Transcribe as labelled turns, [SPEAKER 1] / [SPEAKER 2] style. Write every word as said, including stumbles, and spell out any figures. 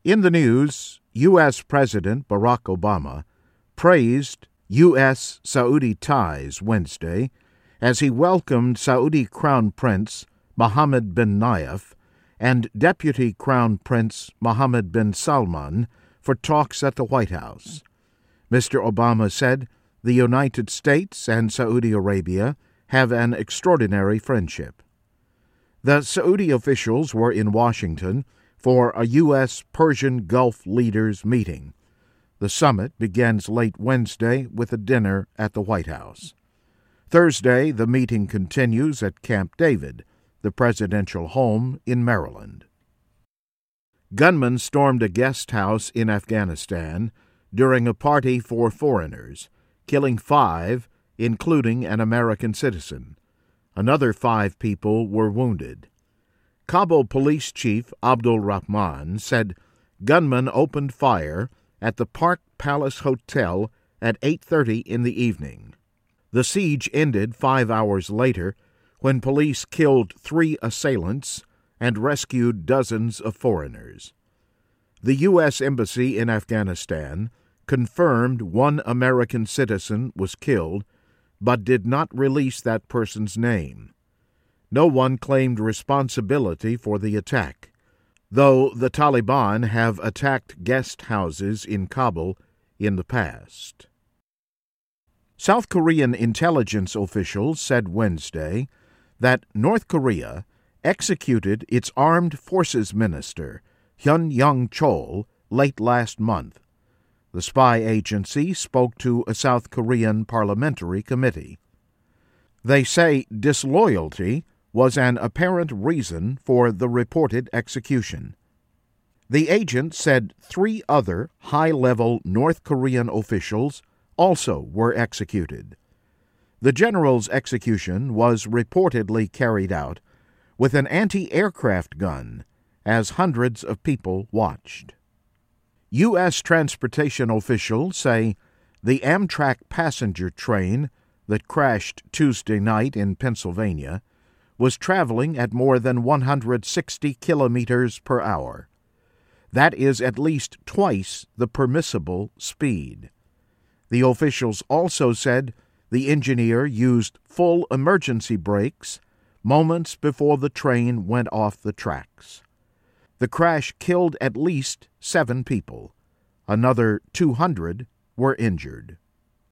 [SPEAKER 1] In the news, U S. President Barack Obama praised U S Saudi ties Wednesday as he welcomed Saudi Crown Prince Mohammed bin Nayef and Deputy Crown Prince Mohammed bin Salman for talks at the White House. Mister Obama said the United States and Saudi Arabia have an extraordinary friendship. The Saudi officials were in Washington for a U S. Persian Gulf leaders meeting. The summit begins late Wednesday with a dinner at the White House. Thursday, the meeting continues at Camp David, the presidential home in Maryland. Gunmen stormed a guest house in Afghanistan during a party for foreigners, killing five, including an American citizen. Another five people were wounded. Kabul Police Chief Abdul Rahman said gunmen opened fire at the Park Palace Hotel at eight thirty in the evening. The siege ended five hours later when police killed three assailants and rescued dozens of foreigners. The U S. Embassy in Afghanistan confirmed one American citizen was killed, but did not release that person's name. No one claimed responsibility for the attack, though the Taliban have attacked guest houses in Kabul in the past. South Korean intelligence officials said Wednesday that North Korea executed its armed forces minister, Hyun Young-chol, late last month. The spy agency spoke to a South Korean parliamentary committee. They say disloyalty was an apparent reason for the reported execution. The agent said three other high-level North Korean officials also were executed. The general's execution was reportedly carried out with an anti-aircraft gun as hundreds of people watched. U S transportation officials say the Amtrak passenger train that crashed Tuesday night in Pennsylvania was traveling at more than one hundred sixty kilometers per hour. That is at least twice the permissible speed. The officials also said the engineer used full emergency brakes moments before the train went off the tracks. The crash killed at least seven people. Another two hundred were injured.